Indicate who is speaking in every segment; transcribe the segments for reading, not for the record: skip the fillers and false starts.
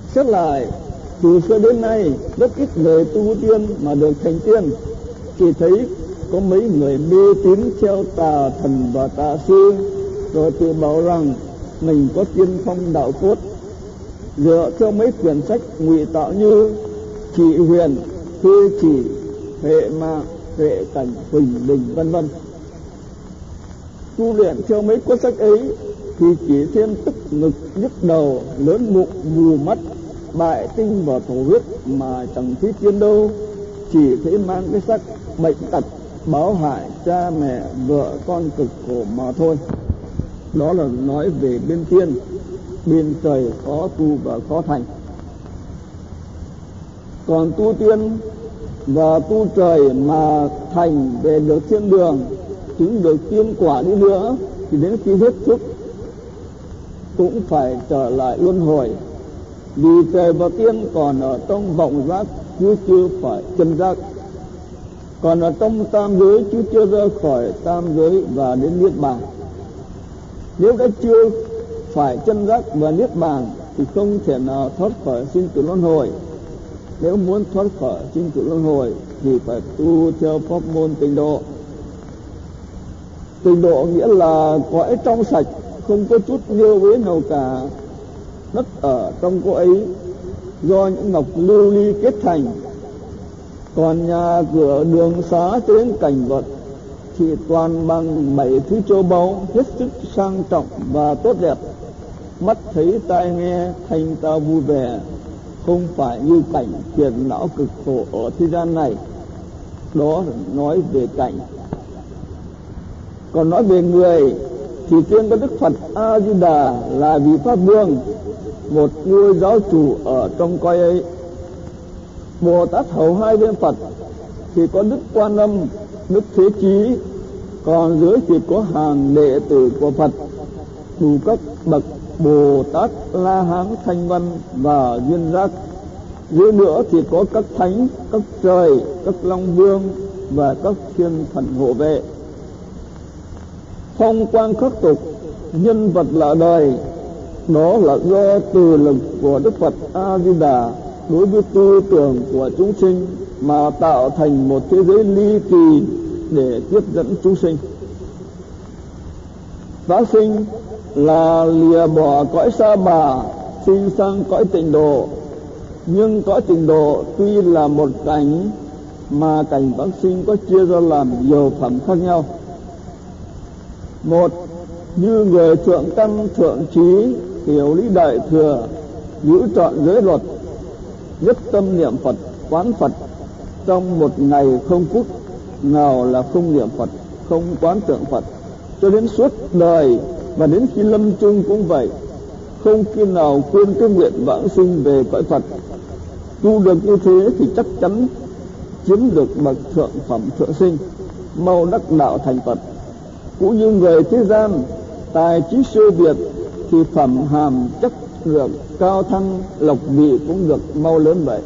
Speaker 1: Xét lại, từ xưa đến nay rất ít người tu tiên mà được thành tiên. Chỉ thấy có mấy người mê tín theo tà thần và tà sư, rồi tự bảo rằng mình có tiên phong đạo cốt, dựa theo mấy quyển sách ngụy tạo như Chỉ Huyền, Thư Chỉ, Huệ Mạng, Huệ Cảnh, Huỳnh Đình vân vân. Tu luyện theo mấy cuốn sách ấy thì chỉ thêm tức ngực, nhức đầu, lớn bụng, mù mắt, bại tinh và thổ huyết mà chẳng thấy tiên đâu, chỉ thấy mang cái sắc bệnh tật báo hại cha mẹ vợ con cực khổ mà thôi. Đó là nói về bên tiên, bên trời khó tu và khó thành. Còn tu tiên và tu trời mà thành về được thiên đường, chứng được tiên quả đi nữa, thì đến khi hết sức cũng phải trở lại luân hồi. Vì trời và tiên còn ở trong vọng giác chứ chưa phải chân giác, còn ở trong tam giới chứ chưa ra khỏi tam giới và đến niết bàn. Nếu đã chưa phải chân giác và niết bàn thì không thể nào thoát khỏi sinh tử luân hồi. Nếu muốn thoát khỏi sinh tử luân hồi thì phải tu theo pháp môn tịnh độ. Tịnh độ nghĩa là cõi trong sạch, không có chút nhơ uế nào cả. Đất ở trong cõi ấy do những ngọc lưu ly kết thành. Còn nhà cửa đường xá cho đến cảnh vật thì toàn bằng 7 thứ châu báu, hết sức sang trọng và tốt đẹp. Mắt thấy tai nghe thanh tao vui vẻ, không phải như cảnh phiền não cực khổ ở thế gian này. Đó là nói về cảnh. Còn nói về người thì tiên có Đức Phật A Di Đà là vị pháp vương, một ngôi giáo chủ ở trong cõi ấy. Bồ Tát hầu hai bên Phật thì có Đức Quan Âm, Đức Thế Chí, còn dưới thì có hàng đệ tử của Phật đủ các bậc Bồ Tát, La Hán, Thanh Văn và Duyên Giác. Dưới nữa thì có các thánh, các trời, các long vương và các thiên thần hộ vệ. Phong quang khắc tục, nhân vật lạ đời, đó là do từ lực của Đức Phật A Di Đà đối với tư tưởng của chúng sinh mà tạo thành một thế giới ly kỳ để tiếp dẫn chúng sinh. Vãng sinh là lìa bỏ cõi sa bà, sinh sang cõi tịnh độ. Nhưng cõi tịnh độ tuy là một cảnh mà cảnh vãng sinh có chia ra làm nhiều phẩm khác nhau. Một, như người thượng căn thượng trí, hiểu lý đại thừa, giữ trọn giới luật, nhất tâm niệm Phật, quán Phật trong một ngày không phút nào là không niệm Phật, không quán tưởng Phật, cho đến suốt đời và đến khi lâm chung cũng vậy, không khi nào quên cái nguyện vãng sinh về cõi Phật. Tu được như thế thì chắc chắn chiếm được bậc thượng phẩm thượng sinh, mau đắc đạo thành Phật. Cũng như người thế gian tài trí siêu việt thì phẩm hàm chất lượng cao thăng, lộc vị cũng được mau lớn vậy.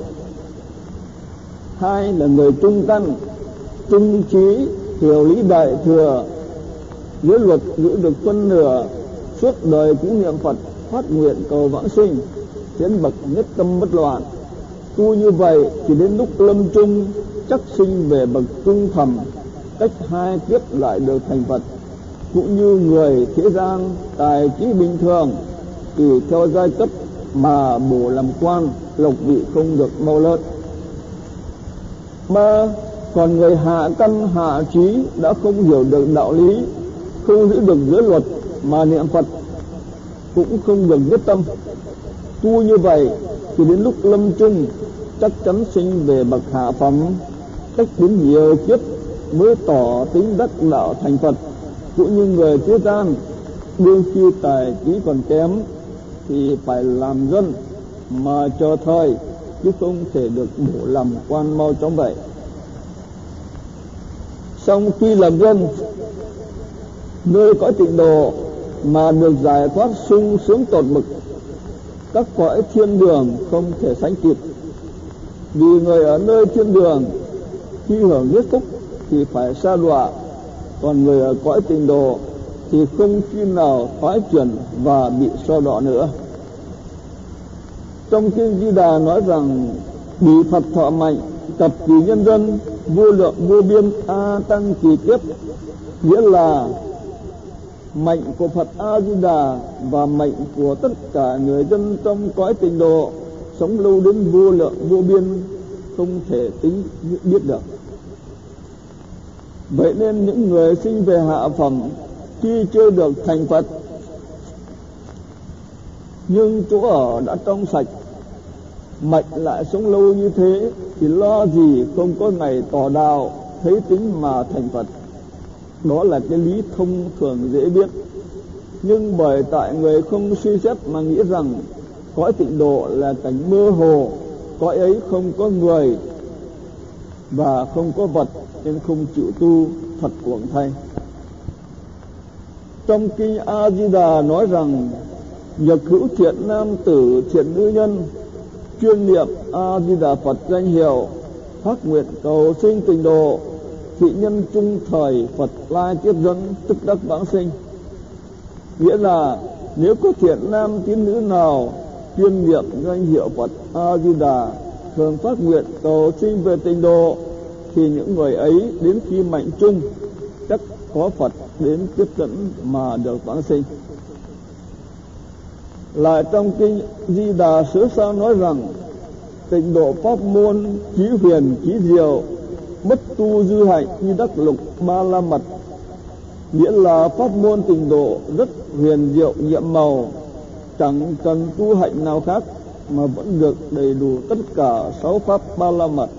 Speaker 1: Hai là người trung căn, trung trí, hiểu lý đại thừa, giới luật giữ được phân nửa, suốt đời cũng niệm Phật, phát nguyện cầu vãng sinh, tiến bậc nhất tâm bất loạn. Tu như vậy thì đến lúc lâm chung chắc sinh về bậc trung phẩm, cách 2 kiếp lại được thành Phật. Cũng như người thế gian tài trí bình thường tùy theo giai cấp mà bổ làm quan, lộc vị không được mau lớn. 3. Còn người hạ căn hạ trí đã không hiểu được đạo lý, không giữ được giới luật mà niệm Phật, cũng không được nhất tâm. Tu như vậy thì đến lúc lâm chung chắc chắn sinh về bậc hạ phẩm, cách đến nhiều kiếp mới tỏ tính đắc đạo thành Phật. Cũng như người thế gian đương khi tài trí còn kém thì phải làm dân mà chờ thời, chứ không thể được bổ làm quan mau chóng vậy. Xong khi làm dân nơi cõi tịnh độ mà được giải thoát sung sướng tột bực, các cõi thiên đường không thể sánh kịp. Vì người ở nơi thiên đường khi hưởng hết phúc thì phải sa đọa, còn người ở cõi tịnh độ thì không khi nào thoái chuyển và bị sa đọa nữa. Trong kinh Di Đà nói rằng bị Phật thọ mạnh, tập trì nhân dân, vô lượng vô biên a tăng kỳ kiếp, nghĩa là mệnh của Phật A Di Đà và mệnh của tất cả người dân trong cõi tịnh độ sống lâu đến vô lượng vô biên, không thể tính biết được. Vậy nên những người sinh về hạ phẩm tuy chưa được thành Phật, nhưng chỗ ở đã trong sạch, mệnh lại sống lâu như thế, thì lo gì không có ngày tỏ đạo thấy tính mà thành Phật. Đó là cái lý thông thường dễ biết. Nhưng bởi tại người không suy xét mà nghĩ rằng cõi tịnh độ là cảnh mơ hồ, cõi ấy không có người và không có vật, nên không chịu tu, thật uổng thay. Trong kinh A Di Đà nói rằng nhật hữu thiện nam tử thiện nữ nhân chuyên niệm A Di Đà Phật danh hiệu, phát nguyện cầu sinh tịnh độ, thị nhân chung thời Phật lai tiếp dẫn, tức đắc vãng sinh. Nghĩa là nếu có thiện nam tín nữ nào chuyên niệm danh hiệu Phật A Di Đà, thường phát nguyện cầu sinh về tịnh độ, thì những người ấy đến khi mệnh chung chắc có Phật đến tiếp dẫn mà được vãng sinh. Lại trong kinh Di Đà Sớ Sao nói rằng tịnh độ pháp môn chí huyền chí diệu, bất tu dư hạnh như đắc lục ba la mật, nghĩa là pháp môn tịnh độ rất huyền diệu nhiệm màu, chẳng cần tu hạnh nào khác mà vẫn được đầy đủ tất cả 6 pháp ba la mật.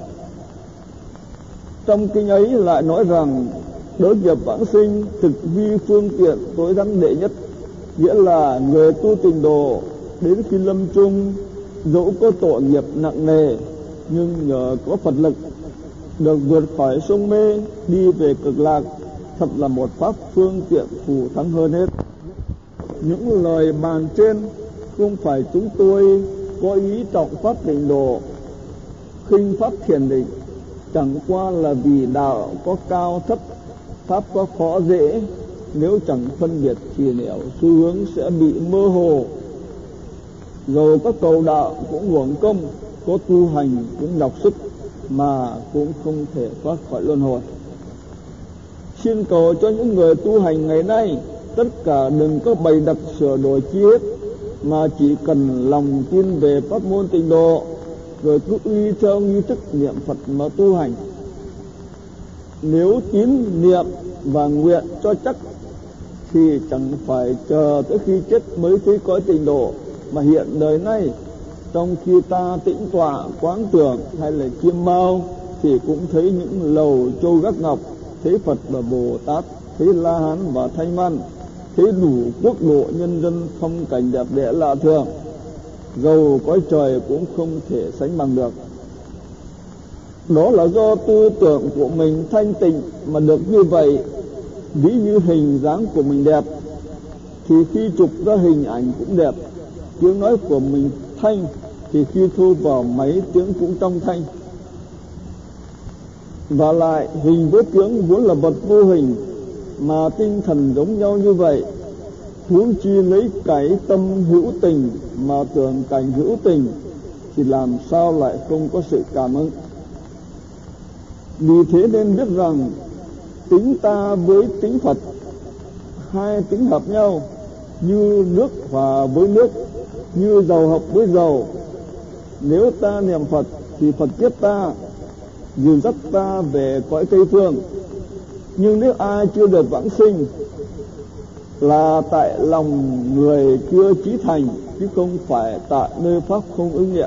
Speaker 1: Trong kinh ấy lại nói rằng đối nghiệp vãng sinh thực vi phương tiện tối đẳng đệ nhất, nghĩa là người tu tịnh độ đến khi lâm chung dẫu có tội nghiệp nặng nề, nhưng nhờ có Phật lực được vượt khỏi sông mê đi về cực lạc, thật là một pháp phương tiện phù thắng hơn hết. Những lời bàn trên không phải chúng tôi có ý trọng pháp tịnh độ, khinh pháp thiền định, chẳng qua là vì đạo có cao thấp, pháp có khó dễ, nếu chẳng phân biệt thì nẻo xu hướng sẽ bị mơ hồ. Rồi có cầu đạo cũng uổng công, có tu hành cũng nhọc sức, mà cũng không thể thoát khỏi luân hồi. Xin cầu cho những người tu hành ngày nay tất cả đừng có bày đặt sửa đổi chi hết, mà chỉ cần lòng tin về pháp môn tịnh độ, rồi cứ uy theo nghi thức niệm Phật mà tu hành. Nếu tín niệm và nguyện cho chắc thì chẳng phải chờ tới khi chết mới thấy cõi tịnh độ, mà hiện đời nay trong khi ta tĩnh tọa quán tưởng hay là chiêm bao thì cũng thấy những lầu châu gác ngọc, thấy Phật và Bồ Tát, thấy La Hán và Thanh Văn, thấy đủ quốc độ nhân dân phong cảnh đẹp đẽ lạ thường, dầu cõi trời cũng không thể sánh bằng được. Đó là do tư tưởng của mình thanh tịnh mà được như vậy. Ví như hình dáng của mình đẹp thì khi chụp ra hình ảnh cũng đẹp, tiếng nói của mình thanh thì khi thu vào máy tiếng cũng trong thanh. Và lại hình với tiếng vốn là vật vô hình, mà tinh thần giống nhau như vậy, huống chi lấy cái tâm hữu tình mà tưởng cảnh hữu tình, thì làm sao lại không có sự cảm ứng. Vì thế nên biết rằng tính ta với tính Phật, hai tính hợp nhau, như nước hòa với nước, như dầu hợp với dầu. Nếu ta niệm Phật thì Phật tiếp ta, dìu dắt ta về cõi Tây Phương. Nhưng nếu ai chưa được vãng sinh là tại lòng người chưa chí thành, chứ không phải tại nơi pháp không ứng nghiệm.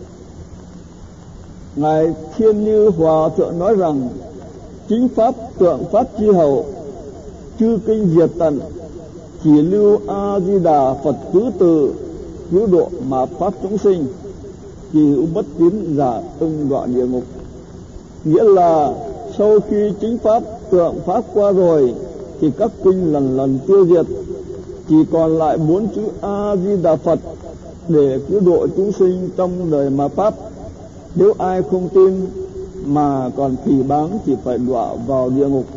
Speaker 1: Ngài Thiên Như Hòa Thượng nói rằng chính pháp tượng pháp chi hậu, chư kinh diệt tận, chỉ lưu A Di Đà Phật tứ từ, cứu độ mà pháp chúng sinh, kỳ hữu bất tín giả ưng đọa địa ngục. Nghĩa là sau khi chính pháp tượng pháp qua rồi thì các kinh lần lần tiêu diệt, chỉ còn lại 4 chữ A Di Đà Phật để cứu độ chúng sinh trong đời mà pháp. Nếu ai không tin mà còn phỉ báng thì phải đọa vào địa ngục.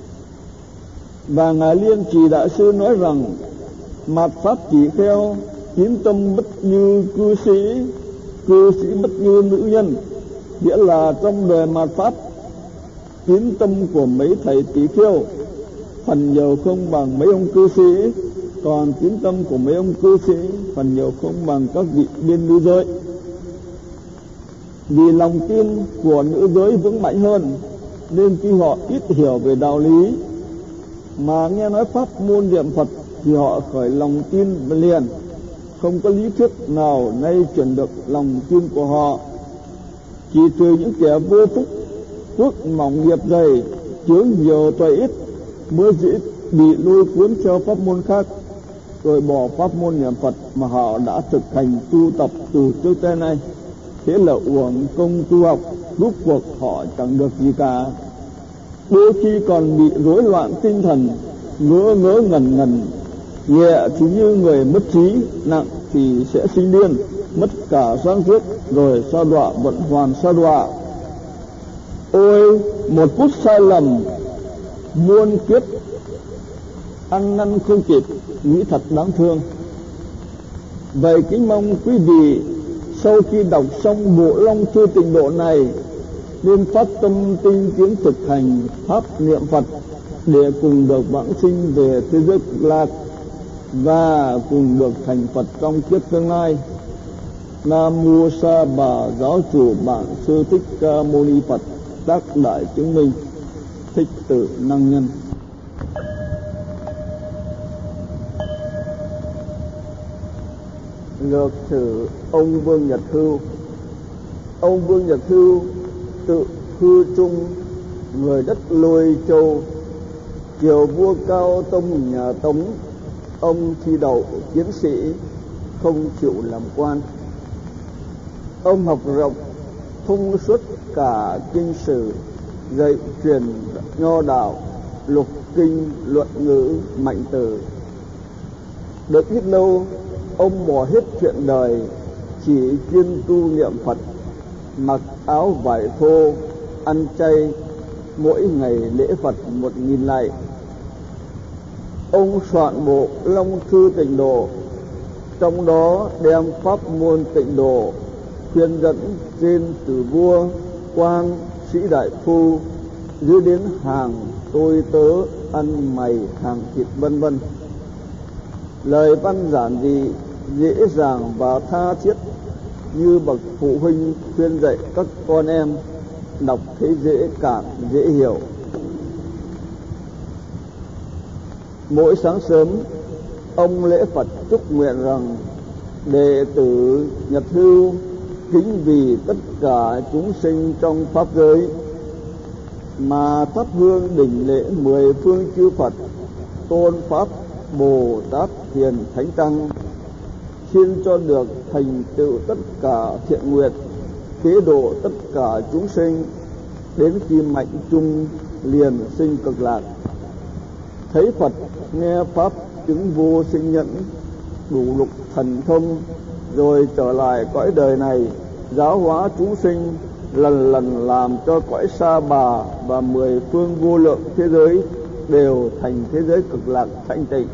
Speaker 1: Và Ngài Liên Trì Đại Sư nói rằng mạt pháp chỉ kheo, Tín tâm bất như cư sĩ bất như nữ nhân, nghĩa là trong đời mạt Pháp, tín tâm của mấy thầy tỷ kheo phần nhiều không bằng mấy ông cư sĩ, còn tín tâm của mấy ông cư sĩ phần nhiều không bằng các vị biên nữ giới. Vì lòng tin của nữ giới vững mạnh hơn, nên khi họ ít hiểu về đạo lý mà nghe nói pháp môn niệm Phật thì họ khởi lòng tin liền, không có lý thuyết nào nay chuyển được lòng tin của họ. Chỉ trừ những kẻ vô phúc, phước mỏng nghiệp dày, chướng nhiều tuệ ít mới dễ bị lôi cuốn theo pháp môn khác, rồi bỏ pháp môn niệm Phật mà họ đã thực hành tu tập từ trước tới nay. Thế là uổng công tu học, rốt cuộc họ chẳng được gì cả. Đôi khi còn bị rối loạn tinh thần, ngỡ ngẩn, nhẹ thì như người mất trí, nặng thì sẽ sinh điên, mất cả sáng suốt, rồi sa đọa vẫn hoàn sa đọa. Ôi, một phút sai lầm, muôn kiếp ăn năn không kịp, nghĩ thật đáng thương. Vậy kính mong quý vị sau khi đọc xong bộ Long Thư Tịnh Độ này nên phát tâm tinh tiến thực hành pháp niệm Phật để cùng được vãng sinh về thế giới cực lạc và cùng được thành Phật trong kiếp tương lai. Nam Mô Sa Bà Giáo Chủ Bản Sư Thích Ca Mâu Ni Phật. Tác Đại Chứng Minh. Thích Tự Năng Nhân. Lược sử ông Vương Nhật Hưu. Ông Vương Nhật Hưu tự Hư Trung, người đất Lôi Châu, triều vua Cao Tông nhà Tống. Ông thi đậu tiến sĩ, không chịu làm quan. Ông học rộng, thông suốt cả kinh sử, dạy truyền nho đạo, lục kinh, luận ngữ, mạnh từ. Được ít lâu, ông bỏ hết chuyện đời, chỉ chuyên tu niệm Phật, mặc áo vải thô, ăn chay, mỗi ngày lễ Phật 1000 lạy. Ông soạn bộ Long Thư Tịnh Độ, trong đó đem pháp môn tịnh độ khuyên dẫn trên từ vua, quan, sĩ đại phu, dưới đến hàng tôi tớ, ăn mày, hàng thịt vân vân. Lời văn giản dị, dễ dàng và tha thiết, như bậc phụ huynh khuyên dạy các con em, đọc thấy dễ cảm, dễ hiểu. Mỗi sáng sớm, ông lễ Phật chúc nguyện rằng đệ tử Nhật Hưu kính vì tất cả chúng sinh trong pháp giới mà thắp hương đỉnh lễ 10 phương chư Phật, tôn Pháp, Bồ Tát, Hiền Thánh Tăng, xin cho được thành tựu tất cả thiện nguyện, kế độ tất cả chúng sinh, đến khi mạnh chung liền sinh cực lạc. Thấy Phật, nghe Pháp, chứng vô sinh nhẫn, đủ lục thần thông, rồi trở lại cõi đời này, giáo hóa chúng sinh, lần lần làm cho cõi Sa Bà và 10 phương vô lượng thế giới đều thành thế giới cực lạc thanh tịnh.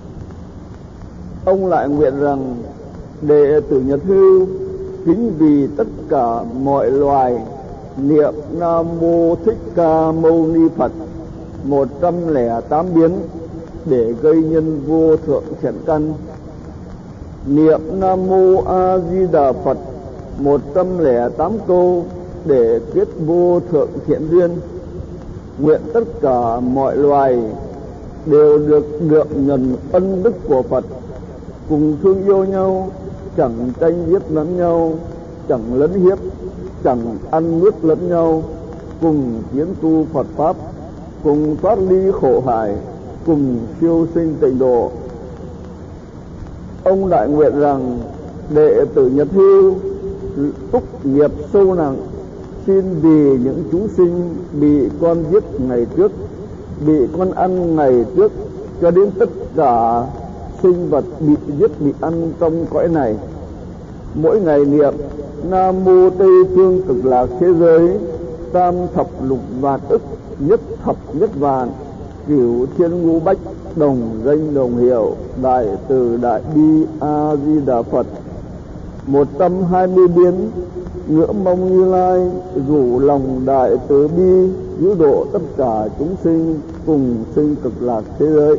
Speaker 1: Ông lại nguyện rằng đệ tử Nhật Hưu kính vì tất cả mọi loài niệm Nam Mô Thích Ca Mâu Ni Phật 108 biến để gây nhân vô thượng thiện căn, niệm Nam Mô A Di Đà Phật 108 câu để kết vô thượng thiện duyên. Nguyện tất cả mọi loài đều được nhận ân đức của Phật, cùng thương yêu nhau, chẳng tranh giết lẫn nhau, chẳng lấn hiếp, chẳng ăn nuốt lẫn nhau, cùng tiến tu Phật Pháp, cùng thoát ly khổ hải, cùng siêu sinh tịnh độ. Ông đại nguyện rằng đệ tử Nhật Hưu túc nghiệp sâu nặng, xin vì những chúng sinh bị con giết ngày trước, bị con ăn ngày trước, cho đến tất cả sinh vật bị giết bị ăn trong cõi này, mỗi ngày niệm Nam Mô Tây Phương Cực Lạc thế giới tam thập lục vạn ức, nhất thập nhất vạn, Cửu Thiên Ngũ Bách đồng danh đồng hiệu, Đại Từ Đại Bi A Di Đà Phật. 120 biến ngưỡng mong Như Lai, rủ lòng đại từ bi, cứu độ tất cả chúng sinh cùng sinh cực lạc thế giới.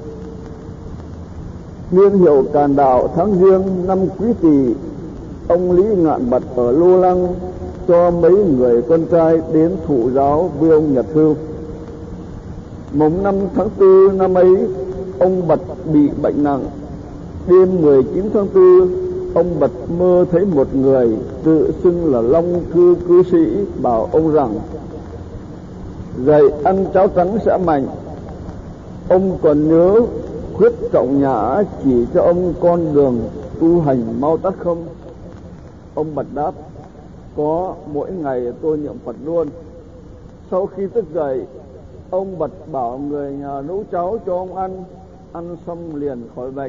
Speaker 1: Niên hiệu Càn Đạo tháng Giêng năm Quý Tỵ, ông Lý Ngạn Bật ở Lô Lăng cho mấy người con trai đến thụ giáo với ông Nhật Hưu. Mùng 5 tháng 4 năm ấy, ông Bật bị bệnh nặng. Đêm 19 tháng 4, ông Bật mơ thấy một người tự xưng là Long cư sĩ bảo ông rằng dậy ăn cháo trắng sẽ mạnh. Ông còn nhớ Khuyết Trọng Nhã chỉ cho ông con đường tu hành mau tắt không? Ông Bật đáp: có, mỗi ngày tôi niệm Phật luôn. Sau khi thức dậy, ông Bật bảo người nhà nấu cháo cho ông ăn xong liền khỏi bệnh.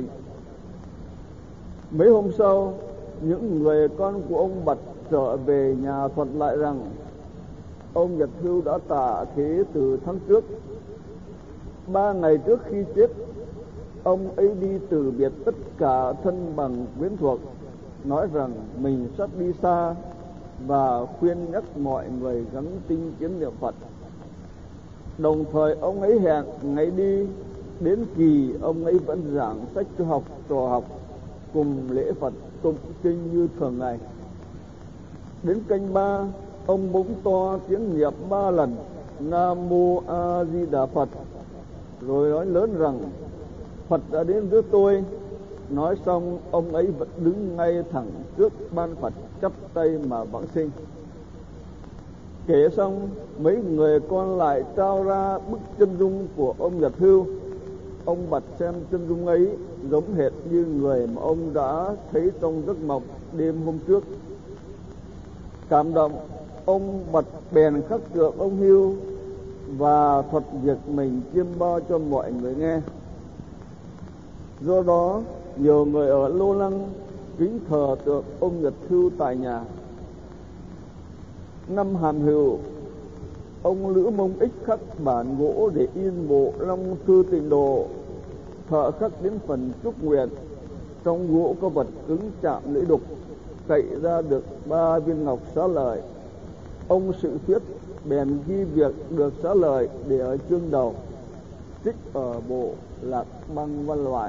Speaker 1: Mấy hôm sau, những người con của ông Bật trở về nhà thuật lại rằng ông Nhật Hưu đã tạ thế từ tháng trước. 3 ngày trước khi chết, ông ấy đi từ biệt tất cả thân bằng quyến thuộc, nói rằng mình sắp đi xa và khuyên nhắc mọi người gắng tinh tiến niệm Phật. Đồng thời ông ấy hẹn ngày đi đến kỳ ông ấy vẫn giảng sách cho học trò học, cùng lễ Phật tụng kinh như thường ngày. Đến canh 3, ông bỗng to tiếng niệm 3 lần Nam Mô A Di Đà Phật, rồi nói lớn rằng Phật đã đến với tôi. Nói xong, ông ấy vẫn đứng ngay thẳng trước ban Phật, chắp tay mà vãng sinh. Kể xong, mấy người con lại trao ra bức chân dung của ông Nhật Hưu. Ông Bật xem chân dung ấy giống hệt như người mà ông đã thấy trong giấc mộng đêm hôm trước. Cảm động, ông Bật bèn khắc tượng ông Hưu và thuật việc mình chiêm bao cho mọi người nghe. Do đó, nhiều người ở Lô Lăng kính thờ tượng ông Nhật Hưu tại nhà. Năm Hàm Hữu, ông Lữ Mông Ích khắc bản gỗ để in bộ Long Thư Tịnh Độ. Thợ khắc đến phần chúc nguyện, trong gỗ có vật cứng chạm lưỡi đục, cậy ra được 3 viên ngọc xá lợi. Ông Sự Thuyết bèn ghi việc được xá lợi để ở chương đầu, trích ở bộ Lạc Băng Văn Loại.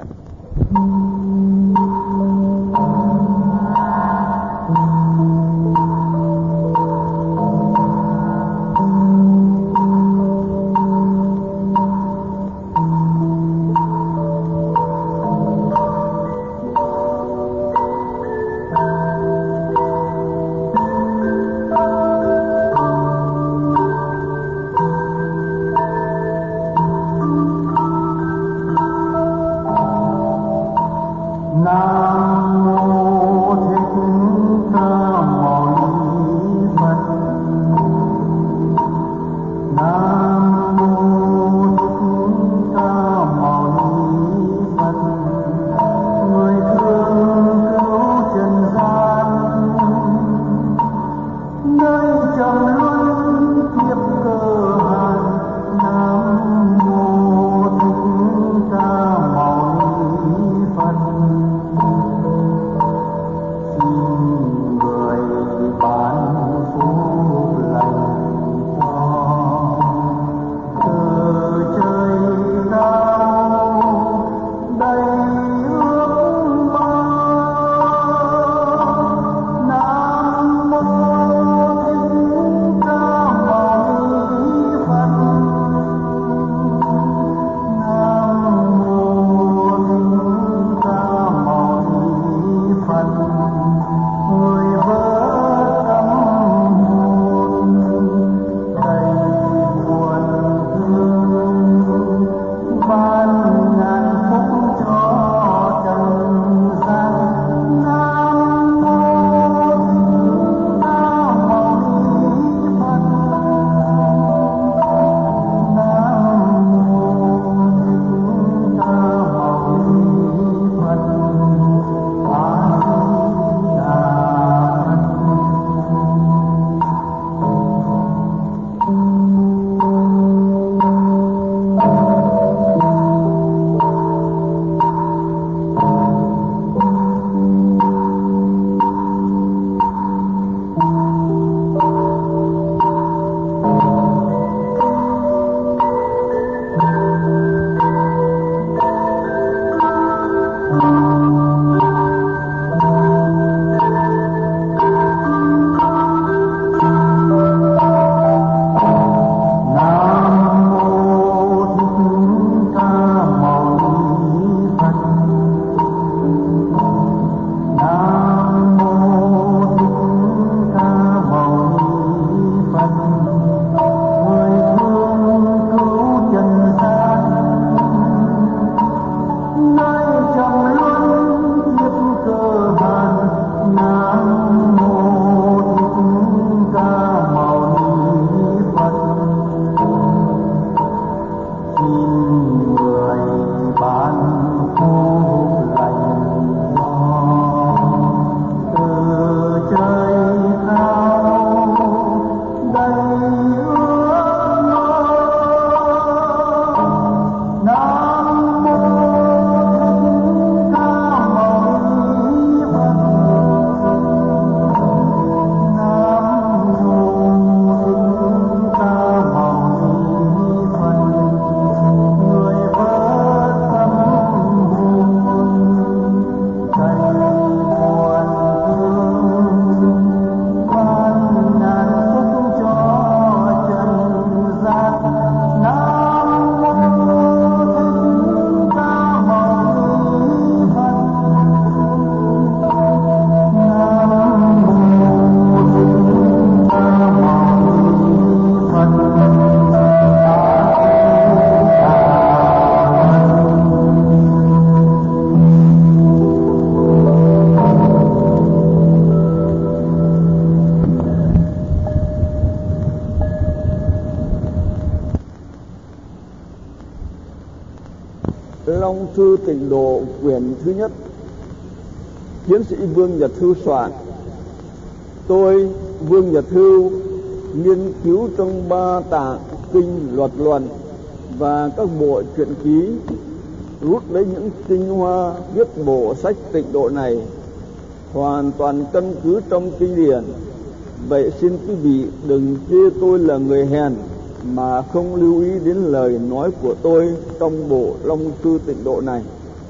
Speaker 1: Tịnh Độ quyển thứ nhất, tiến sĩ Vương Nhật Hưu soạn. Tôi, Vương Nhật Hưu, nghiên cứu trong 3 tạng kinh luật luận và các bộ truyện ký, rút lấy những tinh hoa viết bộ sách Tịnh Độ này, hoàn toàn căn cứ trong kinh điển. Vậy xin quý vị đừng chê tôi là người hèn mà không lưu ý đến lời nói của tôi trong bộ Long Thư Tịnh Độ này.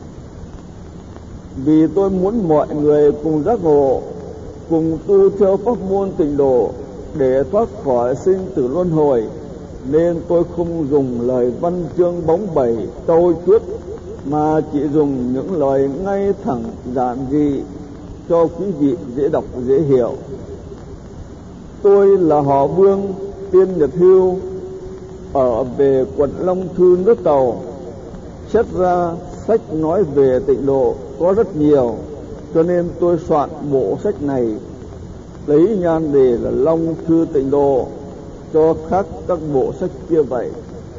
Speaker 1: Vì tôi muốn mọi người cùng giác ngộ, cùng tu theo pháp môn Tịnh Độ để thoát khỏi sinh tử luân hồi, nên tôi không dùng lời văn chương bóng bẩy trau chuốt, mà chỉ dùng những lời ngay thẳng giản dị cho quý vị dễ đọc dễ hiểu. Tôi là họ Vương, tên Nhật Hưu, ở về quận Long Thư nước Tàu. Xét ra sách nói về Tịnh Độ có rất nhiều, cho nên tôi soạn bộ sách này, lấy nhan đề là Long Thư Tịnh Độ, cho khác các bộ sách kia vậy.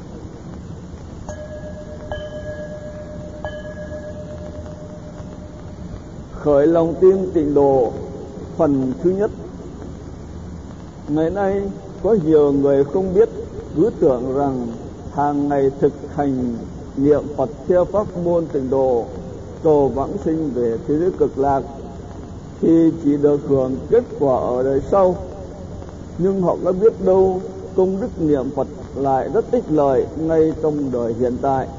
Speaker 1: Khởi lòng tin Tịnh Độ, phần thứ nhất. Ngày nay có nhiều người không biết, cứ tưởng rằng hàng ngày thực hành niệm Phật theo pháp môn Tịnh Độ, cầu vãng sinh về thế giới cực lạc, thì chỉ được hưởng kết quả ở đời sau. Nhưng họ có biết đâu, công đức niệm Phật lại rất ích lợi ngay trong đời hiện tại.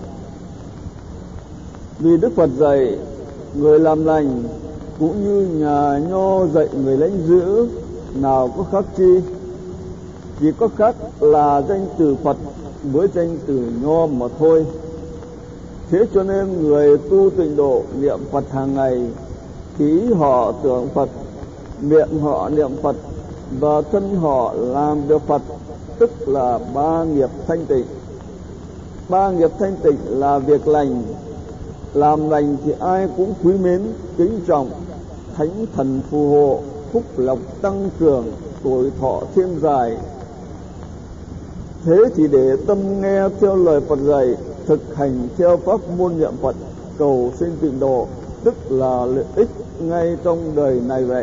Speaker 1: Vì Đức Phật dạy, người làm lành cũng như nhà nho dạy người lãnh giữ, nào có khác chi? Chỉ có khác là danh từ Phật với danh từ nho mà thôi. Thế cho nên người tu Tịnh Độ niệm Phật hàng ngày, thì họ tưởng Phật, miệng họ niệm Phật và thân họ làm được Phật, tức là 3 nghiệp thanh tịnh. 3 nghiệp thanh tịnh là việc lành. Làm lành thì ai cũng quý mến, kính trọng, thánh thần phù hộ, phúc lộc tăng cường, tuổi thọ thêm dài. Thế thì để tâm nghe theo lời Phật dạy, thực hành theo pháp môn niệm Phật, cầu sinh Tịnh Độ, tức là lợi ích ngay trong đời này vậy.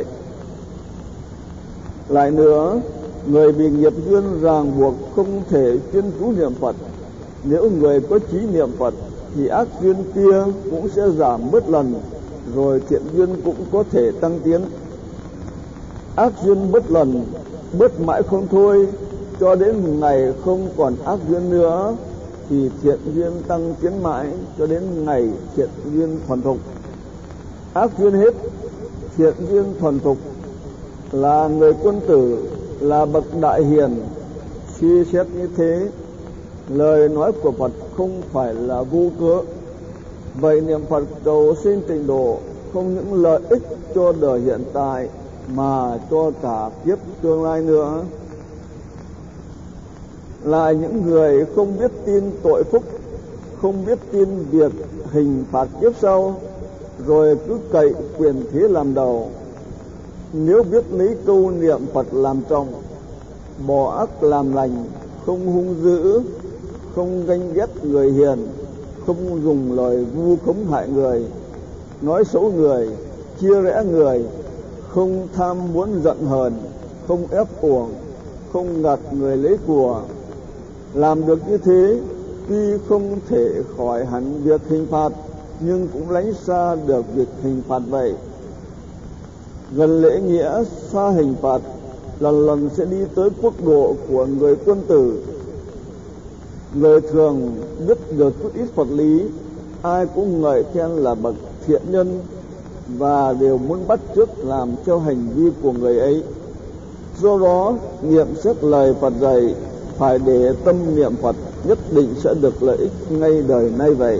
Speaker 1: Lại nữa, người bị nghiệp duyên ràng buộc không thể chuyên chú niệm Phật. Nếu người có chí niệm Phật thì ác duyên kia cũng sẽ giảm bớt lần, rồi thiện duyên cũng có thể tăng tiến. Ác duyên bớt lần, bớt mãi không thôi, cho đến ngày không còn ác duyên nữa, thì thiện duyên tăng tiến mãi cho đến ngày thiện duyên thuần thục. Ác duyên hết, thiện duyên thuần thục, là người quân tử, là bậc đại hiền. Suy xét như thế, lời nói của Phật không phải là vô cớ. Vậy niệm Phật cầu sinh Tịnh Độ không những lợi ích cho đời hiện tại, mà cho cả kiếp tương lai nữa. Là những người không biết tin tội phúc, không biết tin việc hình phạt kiếp sau, rồi cứ cậy quyền thế làm đầu. Nếu biết lấy câu niệm Phật làm trọng, bỏ ác làm lành, không hung dữ, không ganh ghét người hiền, không dùng lời vu khống hại người, nói xấu người, chia rẽ người, không tham muốn giận hờn, không ép uổng, không gạt người lấy của. Làm được như thế, tuy không thể khỏi hẳn việc hình phạt, nhưng cũng lánh xa được việc hình phạt vậy. Gần lễ nghĩa, xa hình phạt, lần lần sẽ đi tới quốc độ của người quân tử. Người thường biết được chút ít Phật lý, ai cũng ngợi khen là bậc thiện nhân, và đều muốn bắt chước làm theo hành vi của người ấy. Do đó, nghiệm xét lời Phật dạy, phải để tâm niệm Phật, nhất định sẽ được lợi ích ngay đời nay vậy.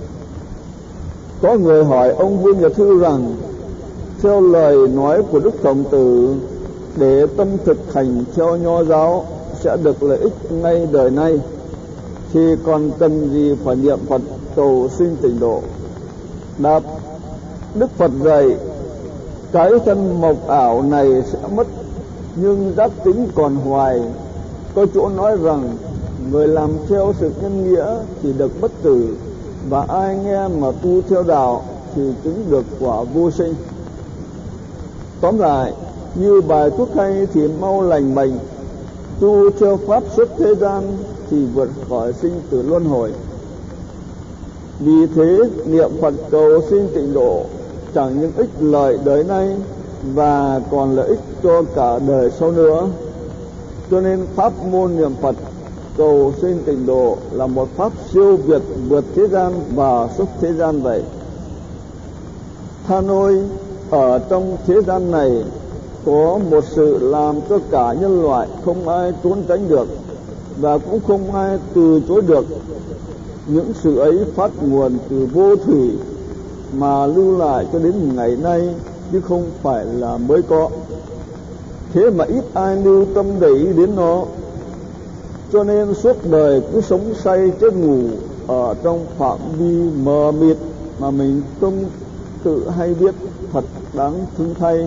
Speaker 1: Có người hỏi ông Vương Nhật Hưu rằng, theo lời nói của Đức Khổng Tử, để tâm thực hành theo nho giáo sẽ được lợi ích ngay đời nay, thì còn cần gì phải niệm Phật cầu sinh Tịnh Độ? Đáp: Đức Phật dạy, cái thân mộc ảo này sẽ mất, nhưng giác tính còn hoài. Có chỗ nói rằng, người làm theo sự nhân nghĩa thì được bất tử, và ai nghe mà tu theo đạo thì chứng được quả vô sinh. Tóm lại, như bài thuốc hay thì mau lành bệnh, tu theo pháp xuất thế gian thì vượt khỏi sinh tử luân hồi. Vì thế niệm Phật cầu xin tịnh độ chẳng những ích lợi đời nay và còn lợi ích cho cả đời sau nữa. Cho nên pháp môn niệm Phật cầu xin tịnh độ là một pháp siêu việt vượt thế gian và xuất thế gian vậy. Than ôi, ở trong thế gian này có một sự làm cho cả nhân loại không ai trốn tránh được và cũng không ai từ chối được. Những sự ấy phát nguồn từ vô thủy mà lưu lại cho đến ngày nay, chứ không phải là mới có. Thế mà ít ai lưu tâm để ý đến nó, cho nên suốt đời cứ sống say chết ngủ ở trong phạm vi mờ mịt mà mình không tự hay biết, thật đáng thương thay.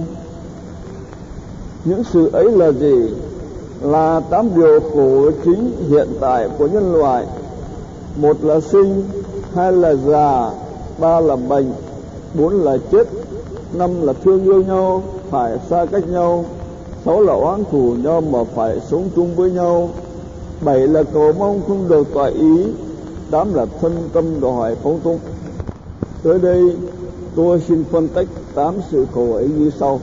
Speaker 1: Những sự ấy là gì? Là 8 điều khổ chính hiện tại của nhân loại. 1 là sinh, 2 là già, 3 là bệnh, 4 là chết, 5 là thương yêu nhau phải xa cách nhau, 6 là oán thù nhau mà phải sống chung với nhau, 7 là cầu mong không được toại ý, 8 là thân tâm đòi hỏi phóng túng. Tới đây tôi xin phân tích 8 sự khổ ấy như sau.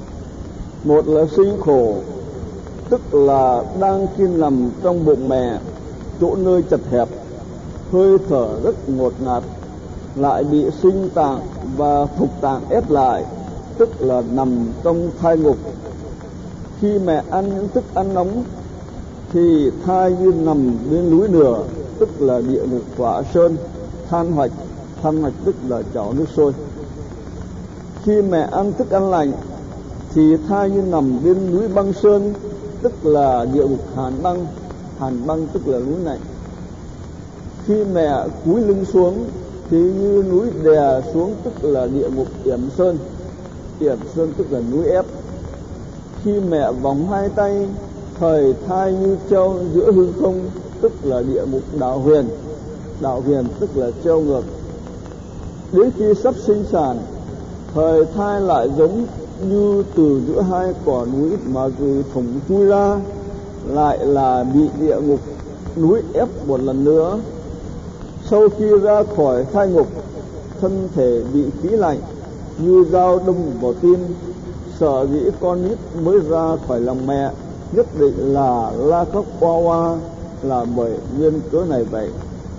Speaker 1: 1 là sinh khổ, tức là đang khi nằm trong bụng mẹ, chỗ nơi chật hẹp, hơi thở rất ngột ngạt, lại bị sinh tạng và thục tạng ép lại, tức là nằm trong thai ngục. Khi mẹ ăn những thức ăn nóng thì thai như nằm bên núi lửa, tức là địa ngục hỏa sơn, than hoạch tức là chảo nước sôi. Khi mẹ ăn thức ăn lạnh thì thai như nằm bên núi băng sơn, tức là địa ngục hàn băng tức là núi lạnh. Khi mẹ cúi lưng xuống thì như núi đè xuống, tức là địa ngục yểm sơn tức là núi ép. Khi mẹ vòng hai tay, thời thai như treo giữa hư không, tức là địa ngục đảo huyền tức là treo ngược. Đến khi sắp sinh sản, thời thai lại giống như từ giữa hai quả núi mà từ thủng chui ra, lại là bị địa ngục núi ép một lần nữa. Sau khi ra khỏi thai ngục, thân thể bị khí lạnh như dao đâm vào tim, sợ dĩ con nít mới ra khỏi lòng mẹ nhất định là la khóc oa oa, là bởi nguyên cớ này vậy.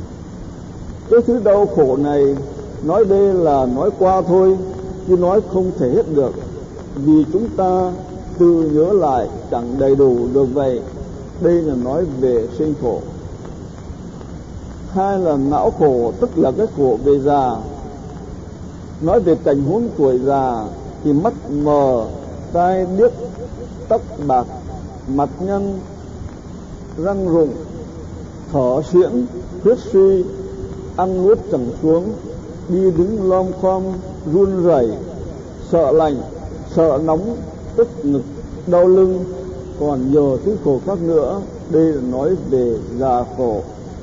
Speaker 1: Cái thứ đau khổ này nói đây là nói qua thôi, chứ nói không thể hết được, vì chúng ta tự nhớ lại chẳng đầy đủ được vậy. Đây là nói về sinh khổ. 2 là não khổ, tức là cái khổ về già. Nói về cảnh huống tuổi già thì mắt mờ, tai điếc, tóc bạc, mặt nhăn, răng rụng, thở xiễn, huyết suy, ăn nuốt chẳng xuống, đi đứng lom khom, run rẩy, sợ lạnh, sợ nóng, tức ngực, đau lưng, còn nhiều thứ khổ khác nữa. Đây là nói về già khổ.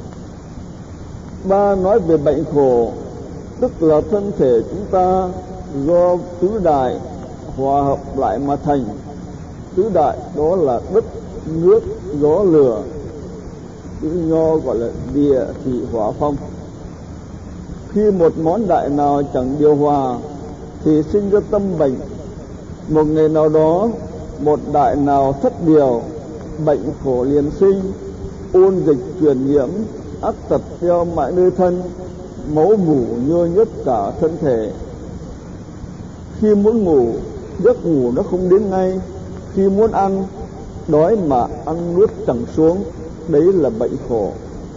Speaker 1: 3 nói về bệnh khổ, tức là thân thể chúng ta do tứ đại hòa hợp lại mà thành. Tứ đại đó là đất, nước, gió, lửa. Chữ Nho gọi là địa, thủy, hỏa, phong. Khi một món đại nào chẳng điều hòa thì sinh ra tâm bệnh. Một ngày nào đó, một đại nào thất điều, bệnh khổ liền sinh, ôn dịch truyền nhiễm, ác tật theo mãi nơi thân, máu mủ nhơ nhớt cả thân thể. Khi muốn ngủ, giấc ngủ nó không đến ngay. Khi muốn ăn, đói mà ăn nuốt chẳng xuống. Đấy là bệnh khổ.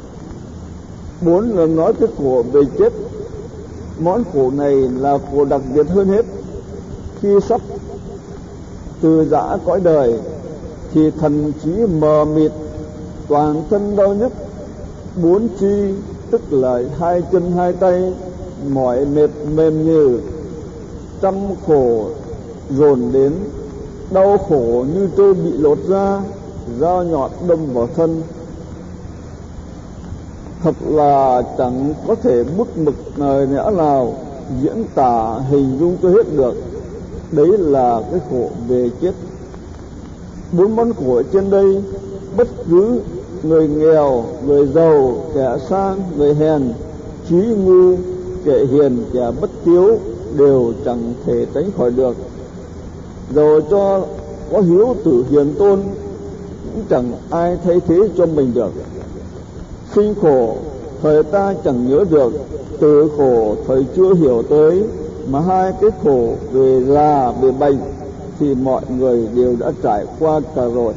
Speaker 1: 4 là nói cái khổ về chết. Món khổ này là khổ đặc biệt hơn hết. Khi sắp từ giã cõi đời thì thần trí mờ mịt, toàn thân đau nhức, 4 chi tức là 2 chân 2 tay mỏi mệt mềm nhừ, trăm khổ dồn đến, đau khổ như trâu bị lột ra, dao nhọn đâm vào thân. Thật là chẳng có thể bút mực lời lẽ nào diễn tả hình dung cho hết được. Đấy là cái khổ về chết. 4 món khổ trên đây, bất cứ người nghèo, người giàu, kẻ sang, người hèn, trí ngu, kẻ hiền, kẻ bất hiếu đều chẳng thể tránh khỏi được. Dầu cho có hiếu tử hiền tôn cũng chẳng ai thay thế cho mình được. Sinh khổ thời ta chẳng nhớ được, tử khổ thời chưa hiểu tới, mà hai cái khổ về già về bệnh thì mọi người đều đã trải qua cả rồi.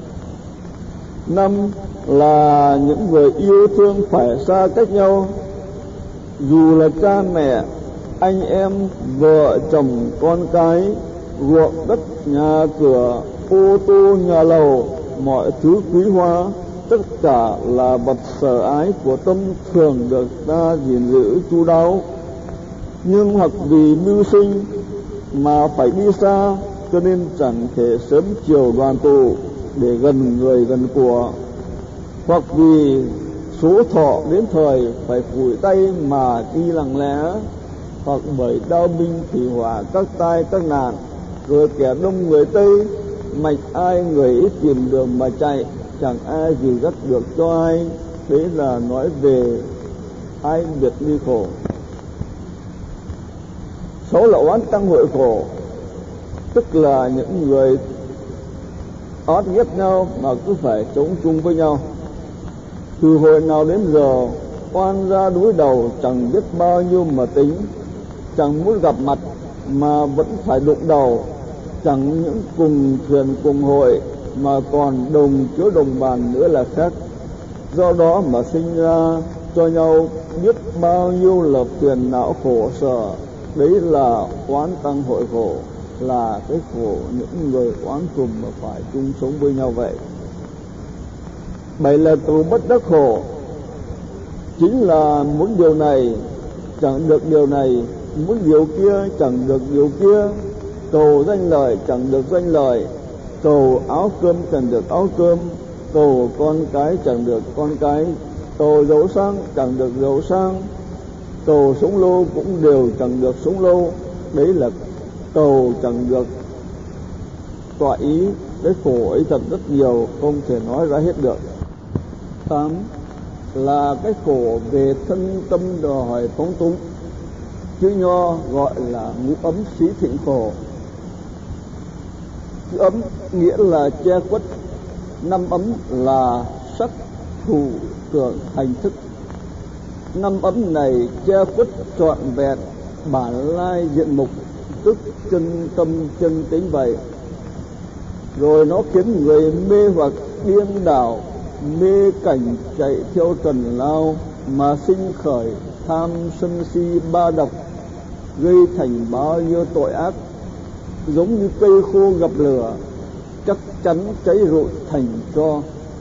Speaker 1: 5 là những người yêu thương phải xa cách nhau, dù là cha mẹ, anh em, vợ chồng, con cái, ruộng đất, nhà cửa, ô tô, nhà lầu, mọi thứ quý hóa, tất cả là vật sở ái của tâm thường được ta gìn giữ chu đáo. Nhưng hoặc vì mưu sinh mà phải đi xa, cho nên chẳng thể sớm chiều đoàn tụ để gần người gần của, hoặc vì số thọ đến thời phải phủi tay mà đi lặng lẽ, hoặc bởi đao binh thủy hỏa các tai các nạn, rồi kẻ đông người Tây mạch ai người ít tìm đường mà chạy, chẳng ai dìu dắt được cho ai. Đấy là nói về ai biệt ly khổ. 6 là oán tăng hội khổ, tức là những người oán ghét nhau mà cứ phải chống chung với nhau. Từ hồi nào đến giờ oan ra đối đầu chẳng biết bao nhiêu mà tính, chẳng muốn gặp mặt mà vẫn phải đụng đầu, chẳng những cùng thuyền cùng hội mà còn đồng chứa đồng bàn nữa là khác. Do đó mà sinh ra cho nhau biết bao nhiêu là phiền não khổ sở. Đấy là oán tăng hội khổ, là cái khổ những người oán trùng mà phải chung sống với nhau vậy. 7 là tù bất đắc khổ, chính là muốn điều này chẳng được điều này, muốn điều kia chẳng được điều kia, cầu danh lợi chẳng được danh lợi, cầu áo cơm chẳng được áo cơm, cầu con cái chẳng được con cái, cầu giàu sang chẳng được giàu sang, cầu sống lâu cũng đều chẳng được sống lâu. Đấy là cầu chẳng được tọa ý. Cái khổ ấy thật rất nhiều, không thể nói ra hết được. 8 là cái khổ về thân tâm đòi hỏi phóng túng, chữ Nho gọi là ngũ ấm xí thịnh khổ. Chữ ấm nghĩa là che khuất, 5 ấm là sắc, thủ, tưởng, hành, thức. 5 ấm này che khuất trọn vẹn bản lai diện mục, tức chân tâm chân tính vậy. Rồi nó khiến người mê hoặc điên đảo, mê cảnh chạy theo trần lao mà sinh khởi tham sân si ba độc, gây thành bao nhiêu tội ác. Giống như cây khô gặp lửa, chắc chắn cháy rụi thành tro.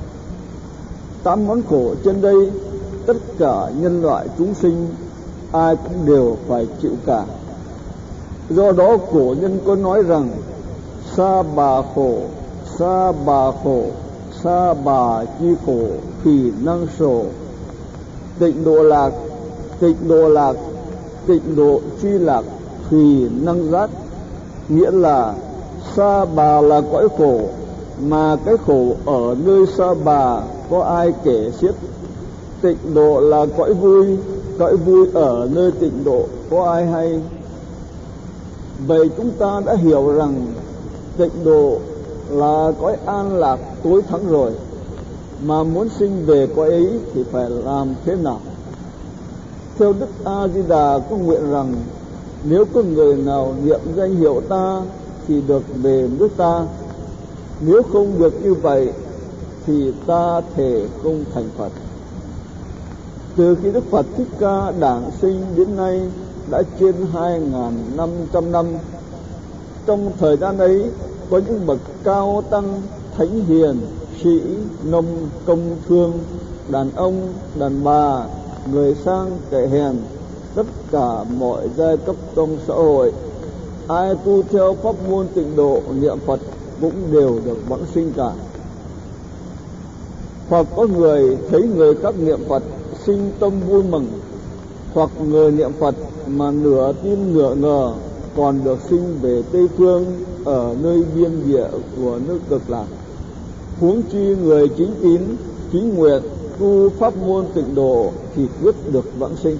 Speaker 1: 8 món khổ trên đây, tất cả nhân loại chúng sinh ai cũng đều phải chịu cả. Do đó cổ nhân có nói rằng sa bà khổ, sa bà khổ, sa bà chi khổ, thì năng sổ. Tịnh độ lạc, tịnh độ lạc, tịnh độ chi lạc, thì năng giác. Nghĩa là sa bà là cõi khổ, mà cái khổ ở nơi sa bà có ai kể xiết. Tịnh độ là cõi vui ở nơi tịnh độ có ai hay. Vậy chúng ta đã hiểu rằng tịnh độ là cõi an lạc tối thắng rồi, mà muốn sinh về cõi ấy thì phải làm thế nào? Theo Đức A Di Đà có nguyện rằng nếu có người nào niệm danh hiệu ta thì được về nước ta, nếu không được như vậy thì ta thề không thành Phật. Từ khi Đức Phật Thích Ca đản sinh đến nay đã trên 2.500 năm. Trong thời gian ấy có những bậc cao tăng, thánh hiền, sĩ, nông, công thương, đàn ông, đàn bà, người sang, kẻ hèn, tất cả mọi giai cấp trong xã hội, ai tu theo pháp môn tịnh độ niệm Phật cũng đều được vãng sinh cả. Hoặc có người thấy người khác niệm Phật sinh tâm vui mừng, hoặc người niệm Phật mà nửa tin nửa ngờ còn được sinh về Tây Phương ở nơi biên địa của nước Cực Lạc. Huống chi người chính tín, chính nguyện tu pháp môn tịnh độ thì quyết được vãng sinh.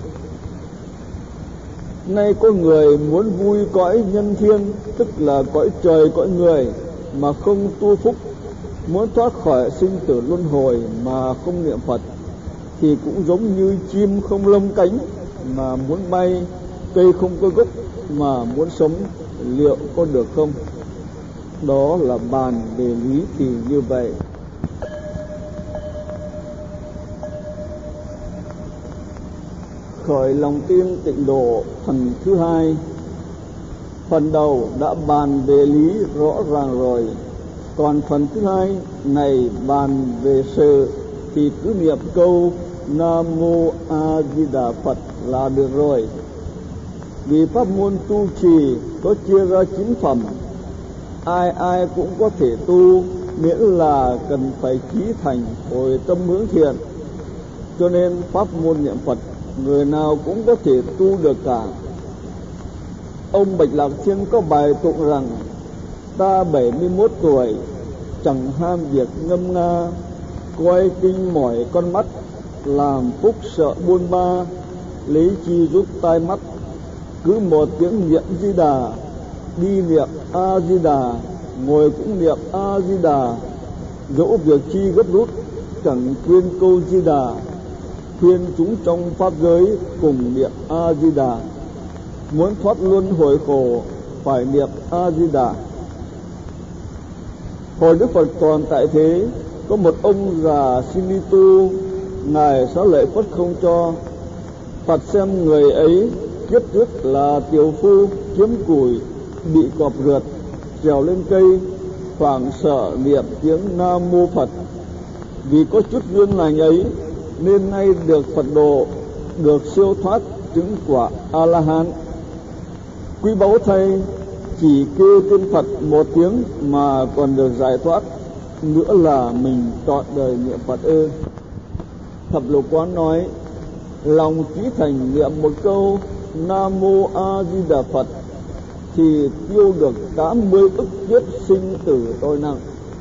Speaker 1: Nay có người muốn vui cõi nhân thiên, tức là cõi trời cõi người, mà không tu phúc, muốn thoát khỏi sinh tử luân hồi mà không niệm Phật, thì cũng giống như chim không lông cánh mà muốn bay, cây không có gốc mà muốn sống, liệu có được không? Đó là bàn về lý thì như vậy. Khởi lòng tin tịnh độ phần thứ hai. Phần đầu đã bàn về lý rõ ràng rồi, còn phần thứ hai này bàn về sự thì cứ niệm câu Nam Mô A Di Đà Phật là được rồi. Vì pháp môn tu trì có chia ra 9 phẩm, ai ai cũng có thể tu, miễn là cần phải chí thành hồi tâm hướng thiện. Cho nên pháp môn niệm Phật người nào cũng có thể tu được cả. Ông Bạch Lạc Thiên có bài tụng rằng: ta 71 tuổi chẳng ham việc ngâm nga, coi kinh mỏi con mắt, làm phúc sợ buôn ba, lấy chi giúp tai mắt. Cứ một tiếng niệm Di Đà, đi niệm A Di Đà, ngồi cũng niệm A Di Đà, dẫu việc chi gấp rút chẳng quên câu Di Đà. Khuyên chúng trong pháp giới cùng niệm A Di Đà, muốn thoát luân hồi khổ phải niệm A Di Đà. Hồi Đức Phật còn tại thế, có một ông già xin đi tu, ngài xá lợi Phất không cho. Phật xem người ấy kiếp trước là tiểu phu kiếm củi, bị cọp rượt, trèo lên cây, hoảng sợ niệm tiếng Nam Mô Phật. Vì có chút duyên lành ấy nên nay được Phật độ, được siêu thoát chứng quả A La Hán. Quý báu thay, chỉ kêu tên Phật một tiếng mà còn được giải thoát, nữa là mình trọn đời niệm Phật ư? Thập Lục Quán nói: lòng chí thành niệm một câu Nam Mô A Di Đà Phật thì tiêu được 80 ức kiếp sinh tử tội nặng.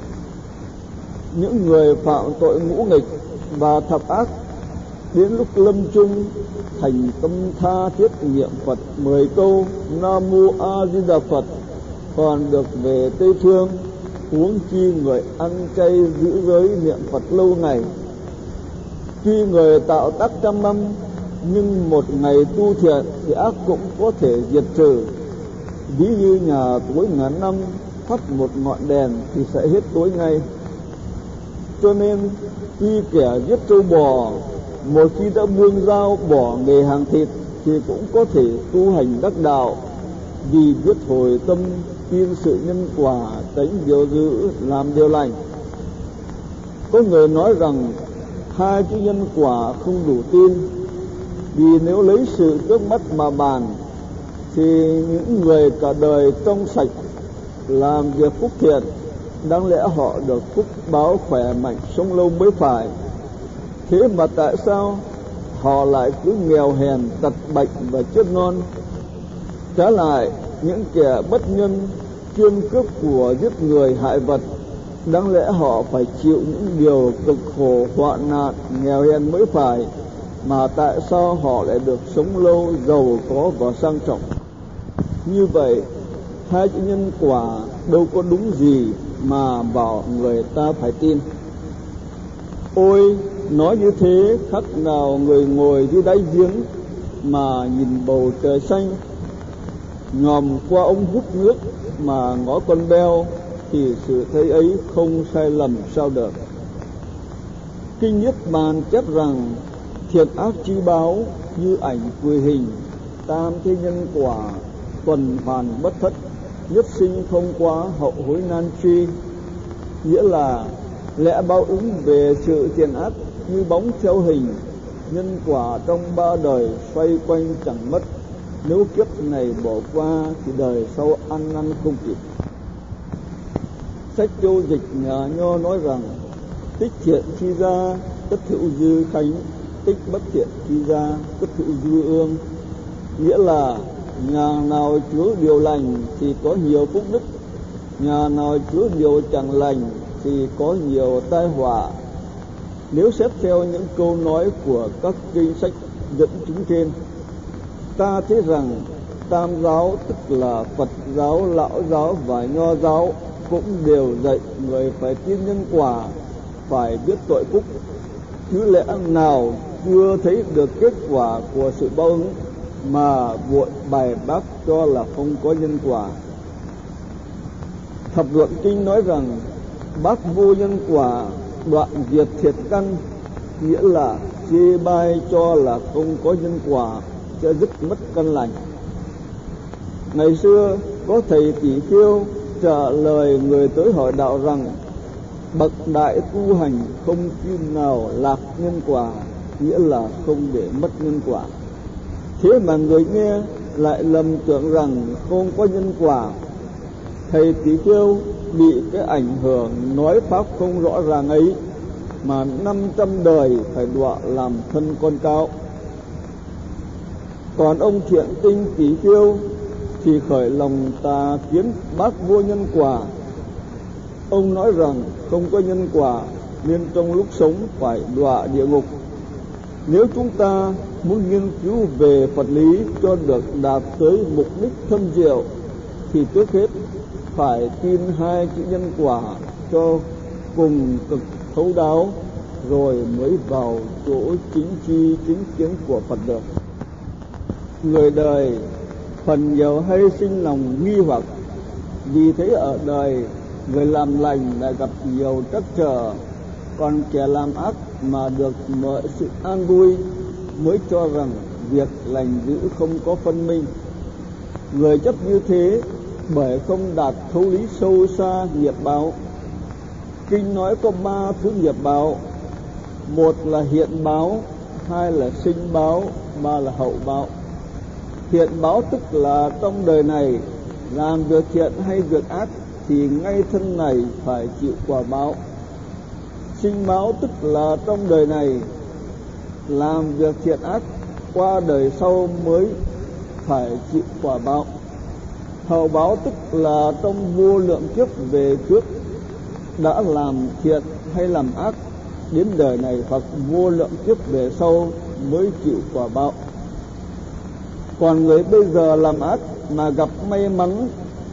Speaker 1: Những người phạm tội ngũ nghịch và thập ác, đến lúc lâm chung thành tâm tha thiết niệm Phật 10 câu Nam Mô A Di Đà Phật còn được về Tây Phương. Huống chi người ăn chay giữ giới niệm Phật lâu ngày. Tuy người tạo tác trăm năm, nhưng một ngày tu thiện thì ác cũng có thể diệt trừ. Ví như nhà tối ngàn năm thắp một ngọn đèn thì sẽ hết tối ngay. Cho nên tuy kẻ giết trâu bò, một khi đã buông dao bỏ nghề hàng thịt thì cũng có thể tu hành đắc đạo, vì biết hồi tâm, tin sự nhân quả, tránh điều dữ, làm điều lành. Có người nói rằng hai chữ nhân quả không đủ tin, vì nếu lấy sự trước mắt mà bàn thì những người cả đời trong sạch làm việc phúc thiện, đáng lẽ họ được phúc báo khỏe mạnh sống lâu mới phải. Thế mà tại sao họ lại cứ nghèo hèn, tật bệnh và chết non? Trái lại, những kẻ bất nhân chuyên cướp của, giết người, hại vật, đáng lẽ họ phải chịu những điều cực khổ, hoạn nạn, nghèo hèn mới phải, mà tại sao họ lại được sống lâu, giàu có và sang trọng? Như vậy, hai chữ nhân quả đâu có đúng gì mà bảo người ta phải tin. Ôi, nói như thế khác nào người ngồi dưới đáy giếng mà nhìn bầu trời xanh, ngòm qua ống hút nước mà ngó con beo, thì sự thấy ấy không sai lầm sao được. Kinh Niết Bàn chép rằng thiện ác chi báo như ảnh quỳ hình, tam thế nhân quả, tuần hoàn bất thất, nhất sinh không quá, hậu hối nan truy. Nghĩa là lẽ báo ứng về sự thiện ác như bóng theo hình, nhân quả trong ba đời xoay quanh chẳng mất. Nếu kiếp này bỏ qua thì đời sau ăn năn không kịp. Sách Châu Dịch Nhà Nho nói rằng tích thiện chi ra tất hữu dư khánh, tích bất thiện chi ra, cất hữu dư ương, nghĩa là nhà nào chứa điều lành thì có nhiều phúc đức, nhà nào chứa điều chẳng lành thì có nhiều tai họa. Nếu xét theo những câu nói của các kinh sách dẫn chứng trên, ta thấy rằng Tam giáo, tức là Phật giáo, Lão giáo và Nho giáo, cũng đều dạy người phải tin nhân quả, phải biết tội phúc, chứ lẽ nào chưa thấy được kết quả của sự báo ứng mà vội bài bác cho là không có nhân quả. Thập luận kinh nói rằng bác vô nhân quả, đoạn diệt thiệt căn, nghĩa là chê bai cho là không có nhân quả sẽ dứt mất căn lành. Ngày xưa có thầy Tỷ Khưu trả lời người tới hỏi đạo rằng bậc đại tu hành không khi nào lạc nhân quả, nghĩa là không để mất nhân quả. Thế mà người nghe lại lầm tưởng rằng không có nhân quả. Thầy Tỷ Khưu bị cái ảnh hưởng nói pháp không rõ ràng ấy mà 500 đời phải đọa làm thân con cáo. Còn ông Thiện Tinh Tỷ Khưu thì khởi lòng tà kiến bác vô nhân quả. Ông nói rằng không có nhân quả nên trong lúc sống phải đọa địa ngục. Nếu chúng ta muốn nghiên cứu về Phật lý cho được đạt tới mục đích thâm diệu thì trước hết phải tin hai chữ nhân quả cho cùng cực thấu đáo, rồi mới vào chỗ chính tri chính kiến của Phật được. Người đời phần nhiều hay sinh lòng nghi hoặc, vì thế ở đời người làm lành lại gặp nhiều trắc trở, còn kẻ làm ác mà được mọi sự an vui mới cho rằng việc lành dữ không có phân minh. Người chấp như thế bởi không đạt thấu lý sâu xa nghiệp báo. Kinh nói có 3 thứ nghiệp báo: một là hiện báo, hai là sinh báo, ba là hậu báo. Hiện báo tức là trong đời này làm việc thiện hay việc ác thì ngay thân này phải chịu quả báo. Sinh báo tức là trong đời này làm việc thiện ác, qua đời sau mới phải chịu quả báo. Hậu báo tức là trong vô lượng kiếp về trước đã làm thiện hay làm ác, đến đời này hoặc vô lượng kiếp về sau mới chịu quả báo. Còn người bây giờ làm ác mà gặp may mắn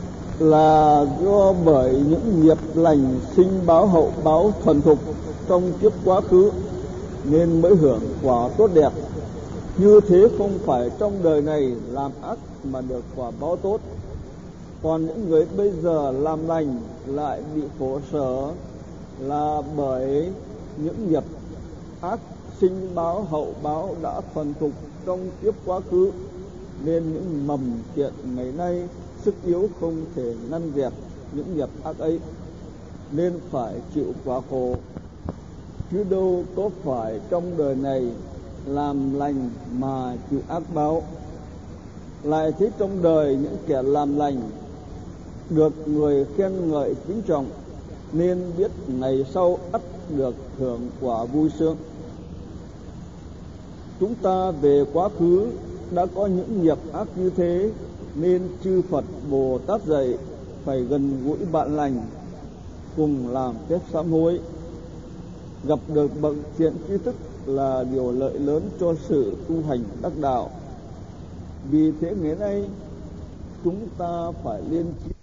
Speaker 1: là do bởi những nghiệp lành sinh báo hậu báo thuần thục trong kiếp quá khứ nên mới hưởng quả tốt đẹp. Như thế không phải trong đời này làm ác mà được quả báo tốt. Còn những người bây giờ làm lành lại bị khổ sở là bởi những nghiệp ác sinh báo hậu báo đã thuần thục trong kiếp quá khứ, nên những mầm thiện ngày nay sức yếu không thể ngăn dẹp những nghiệp ác ấy, nên phải chịu quả khổ. Chứ đâu có phải trong đời này làm lành mà chịu ác báo. Lại thấy trong đời những kẻ làm lành được người khen ngợi kính trọng, nên biết ngày sau ắt được hưởng quả vui sướng. Chúng ta về quá khứ đã có những nghiệp ác như thế, nên chư Phật Bồ Tát dạy phải gần gũi bạn lành, cùng làm phép sám hối. Gặp được bậc thiện tri thức là điều lợi lớn cho sự tu hành đắc đạo. Vì thế ngày nay chúng ta phải liên trí